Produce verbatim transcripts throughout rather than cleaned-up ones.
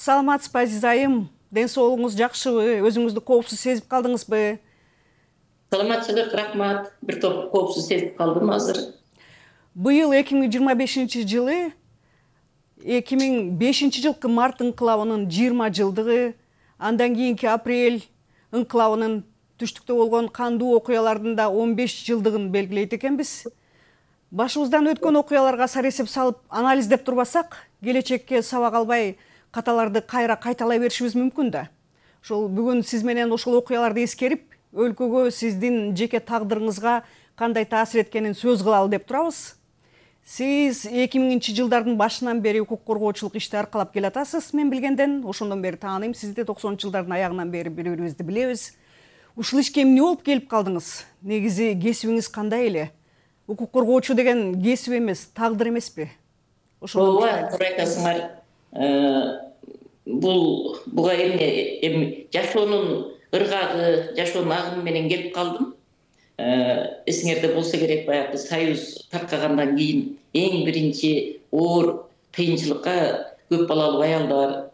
Саламатсызбы Азиз айым? Ден соолугуңуз жакшыбы? Өзүңүздү коопсуз сезип калдыңызбы? Саламатчылык, рахмат. Бир топ коопсуз сезип калдым азыр. Быйыл эки миң жыйырма бешинчи жылы эки миң бешинчи жылкы март ыңкылабынын жыйырма жылдыгы, андан кийинки апрель ыңкылабынын түштүктө болгон кандуу окуялардын да он беш жылдыгын белгилейт экенбиз. Башыбыздан өткөн окуяларга саресеп салып анализдеп турбасак, келечекке сабак албай каталарды кайра кайталай беришибиз мүмкүн да. Ошол бүгүн сиз менен ошол окуяларды эскерип, өлкөгө сиздин жеке тагдырыңызга кандай таасир эткенин сөз кылалы деп турабыз. Сиз эки миңинчи жылдардын башынан бери укук коргоочулук ишти аркалап келатасыз, мен билгенден. Ошондон бери тааныйм сизди, токсонунчу жылдардын аягынан бери бири-бирибизди билебиз. Ушул ишке эмне болуп келип калдыңыз? Негизи кесибиңиз кандай эле? Укук коргоочу деген кесип эмес, тагдыр эмеспи? Ооба, туура айтасыңар. Бул буга эмне эми жашоонун ыргагы, жашоонун агымы менен келип калдым. Эсиңерде болсо керек, баягы Союз таркагандан кийин эң биринчи оор кыйынчылыкка көп балалуу аялдар,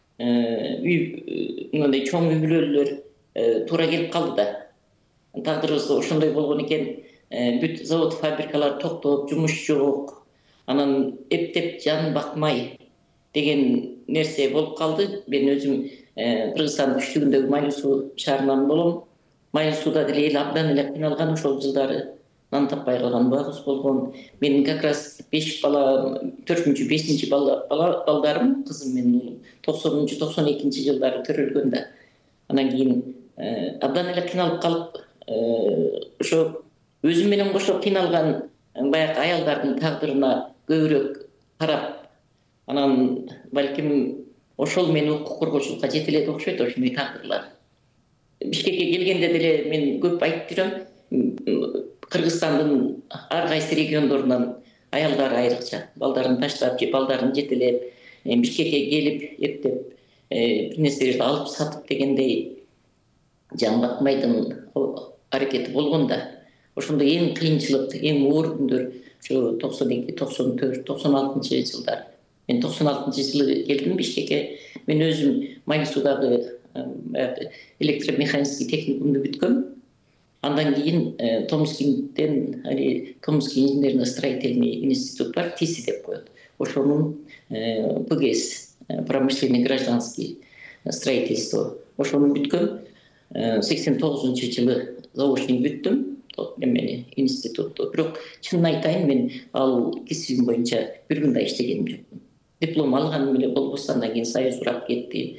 үй мындай чоң үй бүлөлөр туура келип калды да. Тагдырыбызда ошондой болгон экен. Бүт завод фабрикалар токтоп, жумуш жок. Анан эптеп жан бакмай деген нерсе болуп калды. Мен өзүм Кыргызстандын түштүгүндөгү Майлуу суу шаарынан болом. Майлуу сууда деле эл абдан эле кыйналган ошол жылдары. Нан таппай калган убагыбыз болгон. Менин как раз беш бала, төртүнчү, бешинчи балдарым, кызым менен уулум токсонунчу, токсон экинчи жылдары төрөлгөн да. Анан кийин абдан эле кыйналып калып, ошо өзүм менен кошо кыйналган баягы аялдардын тагдырына көбүрөөк карап, анан балким ошол мени укук коргоочулукка жетеледи окшойт, ошондой тагдырлар. Бишкекке келгенде деле мен көп айтып жүрөм, Кыргызстандын ар кайсы региондорунан аялдар айрыкча балдарын таштап же балдарын жетелеп Бишкекке келип, эптеп бир нерселерди алып сатып дегендей жан бакмайдын аракети болгон да. Ошондой эң кыйынчылык, эң оор күндөр ошо токсон эки, токсон төрт, токсон алтынчы жылдар. Мен токсон алтынчы жылы келдим Бишкекке. Мен өзүм Майлуу суудагы электромеханический техникумду бүткөм. Андан кийин Томскинден, али Томский инженерно-строительный институт бар, ТИСИ деп коет. Ошонун ПГС, промышленный гражданский строительство. Ошону бүткөм. сексен тогузунчу жылы заочный бүттүм. Мени институтту. Бирок чынын айтайын, мен ал кесибим боюнча бир күн да иштегеним жокмун. Диплом алганым эле болбосо, андан кийин Союз урап кетти.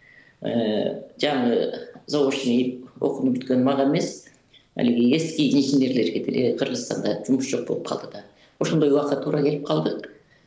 Жаңы заочный окууну бүткөн мага эмес, алиги эски инженерлерге деле Кыргызстанда жумуш жок болуп калды да. Ошондой убакка туура келип калдык.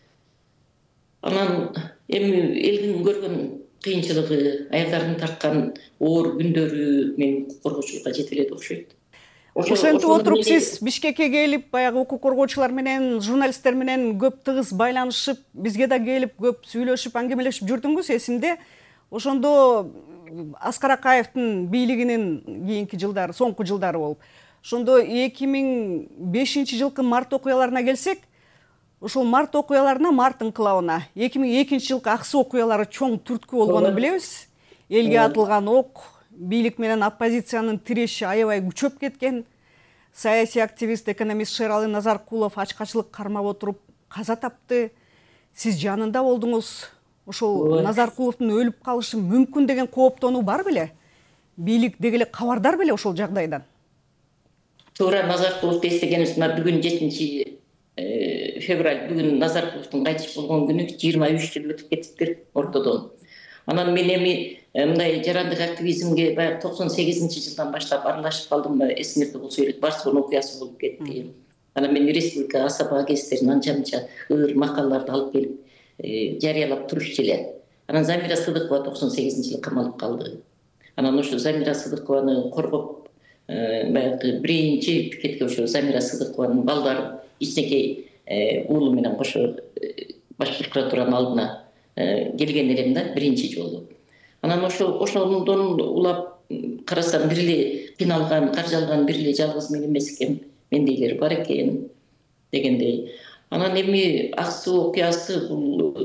Анан эми элдин көргөн кыйынчылыгы, аялдардын тарткан оор күндөрү мени укук коргоочулукка жетеледи окшойт. Ошентип отуруп сиз Бишкекке келип, баягы укук коргоочулар менен, журналисттер менен көп тыгыз байланышып, бизге да келип көп сүйлөшүп, аңгемелешип жүрдүңүз, эсимде. Ошондо Аскар Акаевдин бийлигинин кийинки жылдары, соңку жылдары болуп. Ошондо эки миң бешинчи жылкы март окуяларына келсек, ошол март окуяларына, март ыңкылабына эки миң экинчи жылкы аксы окуялары чоң түрткү болгонун билебиз. Элге атылган ок, бийлик менен оппозициянын тиреши аябай күчөп кеткен. Саясий активист, экономист Шералы Назаркулов ачкачылык кармап отуруп каза тапты. Сиз жанында болдуңуз. Ошол Назаркуловдун өлүп калышы мүмкүн деген кооптонуу бар беле? Бийлик дегеле кабардар беле ошол жагдайдан? Туура, Назаркуловду эстегенибиз, мына бүгүн жетинчи февраль, бүгүн Назаркуловдун кайтыш болгон күнү жыйырма үч жыл өтүп кетиптир ортодон. Анан мен эми мындай жарандык активизмге баягы токсон сегизинчи жылдан баштап аралашып калдым. Эсиңерде болсо керек, Барселона окуясы болуп кетти. Анан мен республика асаба гезиттерин анча-мынча ыр макалаларды алып келип жарыялап турушчу эле. Анан Замира Сыдыкова токсон сегизинчи жылы камалып калды. Анан ошо Замира Сыдыкованы коргоп, баягы биринчи пикетке ошо Замира Сыдыкованын балдары ичинекей уулу менен кошо баш прокуратуранын алдына келген элем да биринчи жолу. Анан ошо ошондон улап карасам, бир эле кыйналган, каржалган бир эле жалгыз мен эмес экен, мендейлер бар экен дегендей. Анан эми аксы окуясы бул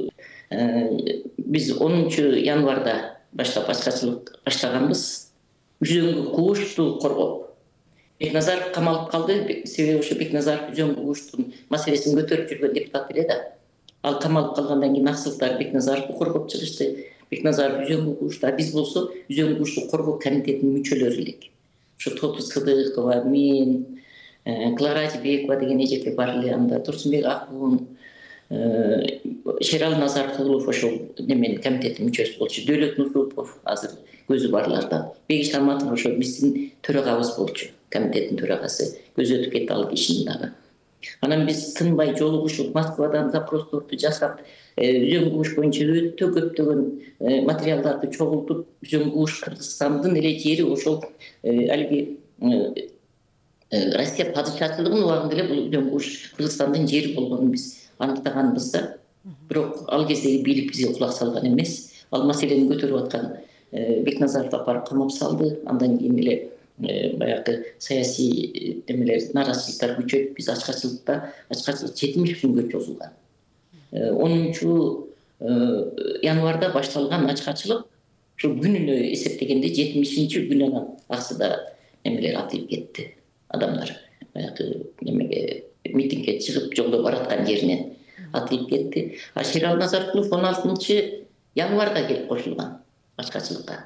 Биз онунчу январда баштап ачкачылык баштаганбыз. Үзөңгү куушту коргоп. Бекназаров камалып калды. Себеби ошо Бекназаров үзөңгү кууштун маселесин көтөрүп жүргөн депутат эле да. Ал камалып калгандан кийин аксыздар Бекназаровду коргоп чыгышты. Бекназаров үзөңгү куушта, а биз болсо үзөңгү куушту коргоо комитетинин мүчөлөрү элек. Ошо Тоту Сыдыкова, мен, Клара Атибекова деген эжеке бар эле, анда Турсунбек Акун, Шерал Назаркулов ошол немен комитеттин мүчөсү болчу. Дөөлөт Нусупов азыр көзү барлардан. Бегиш Алматов ошо биздин төрагабыз болчу, комитеттин төрагасы. Көзү өтүп кетти ал кишинин дагы. Анан биз тынбай жолугушуп, Москвадан запросторду жасап, үзөңгү кууш боюнча өтө көптөгөн материалдарды чогултуп, үзөңгү кууш Кыргызстандын эле жери ошол алиги Россия падышачылыгынын убагында эле бул үзөңгү кууш Кыргызстандын жери болгонун биз аныктаганбыз да. Бирок ал кездеги бийлик бизге кулак салган эмес. Ал маселени көтөрүп аткан Бекназаровду апарып камап салды. Андан кийин эле баягы саясий демелер, наразычылыктар күчөйүп, биз ачкачылыкта ачкачылык жетимиш күнгө чозулган. онунчу январда башталган ачкачылык ушул күнүнө эсептегенде жетимишинчи күнүнөн аксыда немелер атылып кетти. Адамдар баягы немеге митингге чыгып жолдо бараткан жеринен атылып кетти. А Шерал Назаркулов он алтынчы январда келип кошулган ачкачылыкка.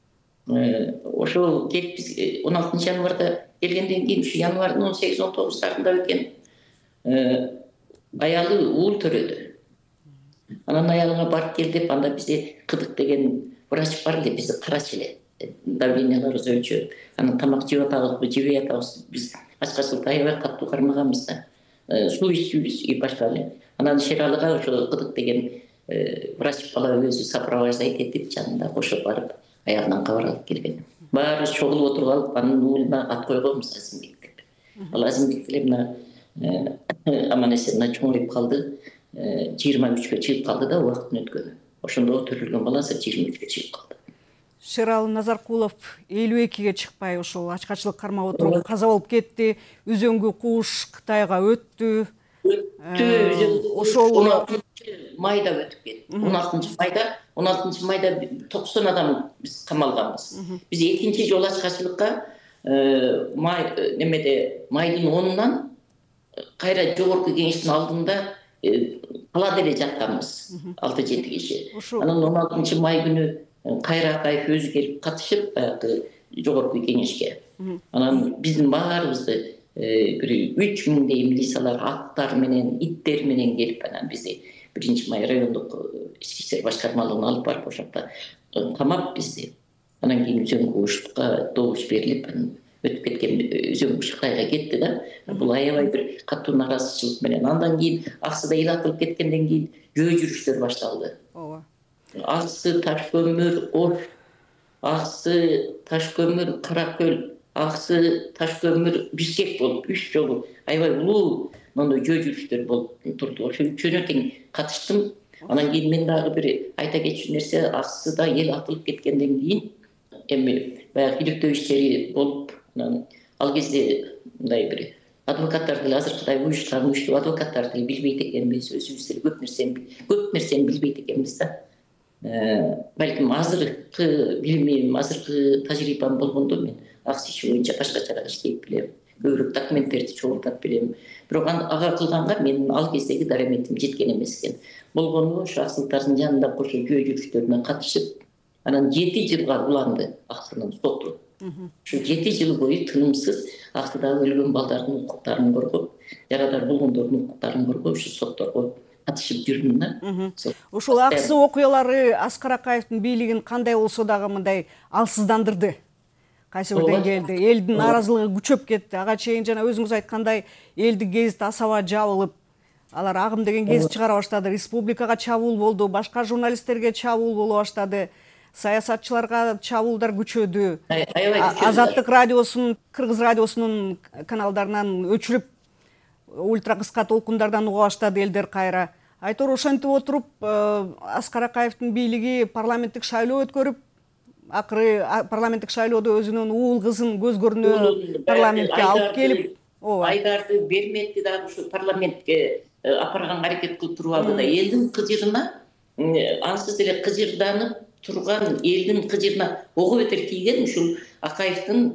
Ошо келип биз он алтынчы январда келгенден кийин ушу январдын он сегиз он тогузунда экен аялы уул төрөдү. Анан аялыңа барып кел деп, анда бизде Кыдык деген врач бар эле, бизди карачы эле. Давленияларыбыз өлчөп, анан тамак жеп атабызбы, жебей атабыз. Биз ачкачылыкта аябай катуу кармаганбыз да. Суу ичүүбүз и башка эле. Анан Шералыга ошо Кыдык деген врач бала өзү сопровождать этип, жанында кошуп барып, аягынан кабар алып келген. Баарыбыз чогулуп отуруп алып, анын уулуна ат койгонбуз, Азимбек деп. Ал Азимбек деле мына аман эсен чоңоюп калды. жыйырма үчкө чыгып калды да убакыттын өткөнү. Ошондо төрөлгөн баласы жыйырма үчкө чыгып калды. Шерал Назаркулов элүү экиге чыкпай ошол ачкачылык кармап отуруп каза болуп кетти. Үзөңгү кууш Кытайга өттү. Ошол он алтынчы майда өтүп кетти. он алтынчы майда, он алтынчы майда токсон адам биз камалганбыз. Биз экинчи жолу ачкачылыкка май немеде майдын онунан кайра жогорку кеңештин алдында калада эле жатканбыз, алты жети киши. Анан он алтынчы май күнү Кайра Акаев өзү келип катышып, баягы жогорку кеңешке. Анан биздин баарыбызды бир үч миңдей милициялар аттар менен, иттер менен келип, анан бизди биринчи май райондук ички иштер башкармалыгына алып барып ошокто камап бизди. Анан кийин үзөңгү куушка добуш берилип, өтүп кеткен үзөңгү кууш Кытайга кетти да. Бул аябай бир катуу наразычылык менен. Андан кийин аксыда эл атылып кеткенден кийин жөө жүрүштөр башталды. Ооба. Аксы, Ташкөмүр, Ош, Аксы, Ташкөмүр, Каракөл, Аксы, Ташкөмүр, Бишкек болуп үч жолу аябай улуу мондой жөө жүрүштөр болуп турду. Ошо үчөөнө тең катыштым. Анан кийин мен дагы бир айта кетчү нерсе, Аксыда эл атылып кеткенден кийин эми баягы иликтөө иштери болуп, анан ал кезде мындай бир адвокаттар деле азыркыдай уюштурган күчтүү адвокаттар деле билбейт экенбиз, өзүбүз деле көп нерсени көп нерсени билбейт экенбиз да. Балким азыркы билимим, азыркы тажрыйбам болгондо мен аксы иши боюнча башкачараак иштейт билем. Көбүрөөк документтерди чогултат билем. Бирок ага кылганга менин ал кездеги дараметим жеткен эмес экен. Болгону ошо аксылыктардын жанында кошо жөө жүрүштөрүнө катышып, анан жети жылга уланды Аксынын соту. Ушу жети жыл бою тынымсыз Аксыдагы өлгөн балдардын укуктарын коргоп, жарадар болгондордун укуктарын коргоп, ушу сотторго катышып жүрдүм да. Ушул Аксы окуялары Аскар Акаевдин бийлигин кандай болсо дагы мындай алсыздандырды. Кайсы бир деңгээлде элдин наразылыгы күчөп кетти. Ага чейин жана өзүңүз айткандай элди гезит асаба жабылып, алар агым деген гезит чыгара баштады. Республикага чабуул болду, башка журналисттерге чабуул боло баштады. Саясатчыларга чабуулдар күчөдү. Азаттык радиосунун, Кыргыз радиосунун каналдарынан өчүрүп, ультра кыска толкундардан уга баштады элдер кайра. Айтор ошентип отуруп, Аскар Акаевдин бийлиги парламенттик шайлоо өткөрүп, акыры парламенттик шайлоодо өзүнүн уул кызын көз көрүнө парламентке алып келип, Айдарды берметти дагы ушу парламентке апарганга аракет кылып туруп алды да. Элдин кызырына ансыз эле кыжырданып турган элдин кыжырына ого бетер тийген ушул Акаевдин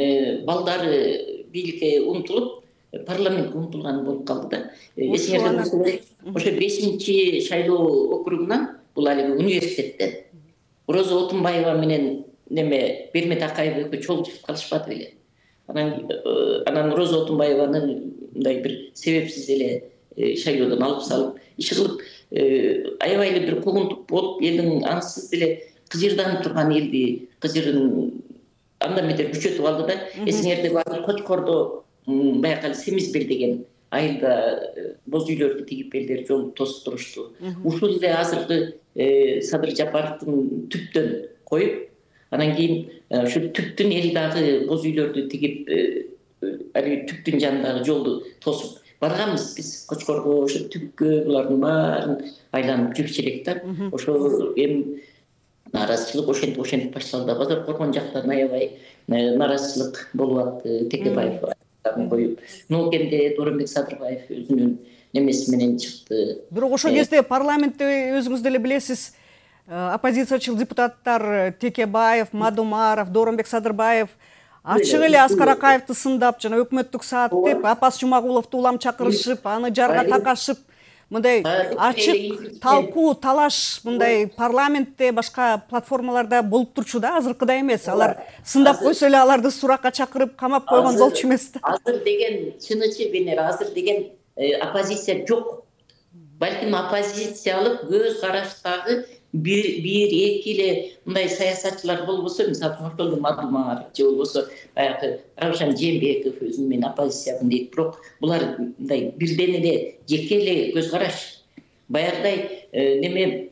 балдары бийликке умтулуп парламентке умтулган болуп калды да. Эсиңерде болсо керек, ошо бешинчи шайлоо округунан бул алиги университеттен Роза Отунбаева менен неме Бермет Акаев экөө чогуу чыгып калышпады беле. Анан анан Роза Отунбаеваны мындай бир себепсиз эле шайлоодон алып салып, иш кылып аябай эле бир куугунтук болуп, элдин ансыз эле кыжырданып турган элди кыжырын андан бетер күчөтүп алды да. Эсиңерде бар Кочкордо баягы Семизбел деген айылда боз үйлөрдү тигип элдер жол тосуп турушту. Ушул эле азыркы Садыр Жапаровдун түптөн коюп, анан кийин ушу түптүн эл дагы боз үйлөрдү тигип, али түптүн жанындагы жолду тосуп барганбыз биз Кочкорго, ошо түпкө булардын баарын айланып жүрчү элек да. Ошо эми нааразычылык ошентип ошентип башталды. Базар Коргон жактан аябай нааразычылык болуп атты. Текебаев коюп, Ноокенде Дооронбек Садырбаев өзүнүн немеси менен чыкты. Бирок ошол кезде парламентте өзүңүз деле билесиз, оппозициячыл депутаттар Текебаев, Мадумаров, Дооронбек Садырбаев ачык эле Аскар Акаевди сындап, жана өкмөттүк саат деп, Апас Жумагуловду улам чакырышып, аны жарга такашып, мындай ачык талкуу, талаш мындай парламентте, башка платформаларда болуп турчу да, азыркыдай эмес. Алар сындап койсо эле аларды суракка чакырып камап койгон болчу эмес да. Азыр деген чынычы Венера, азыр деген оппозиция жок. Балким оппозициялык көз караштагы бир бир эки эле мындай саясатчылар болбосо, мисалы ошол Мадумаров же болбосо баягы Равшан Жээнбеков өзү мен оппозициямын дейт, бирок булар мындай бирден эле жеке эле көз караш. Баягыдай неме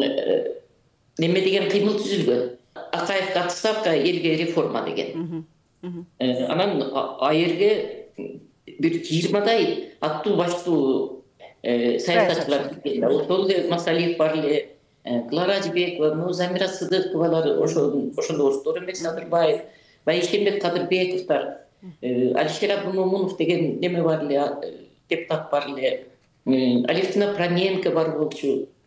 неме деген кыймыл түзүлгөн. Акаевге отставка, элге реформа деген. Анан аерге бир жыйырмадай аттуу баштуу саясатчылар келген. Ошол эле Масалиев бар эле, Клара Ажибекова, Замира Сыдыковалар, ошол ошондо Дооронбек Садырбаев, Байшембек Кадырбековтар, Алишер Абдумомунов деген неме бар эле, депутат бар эле, Алевтина Проненко бар болчу.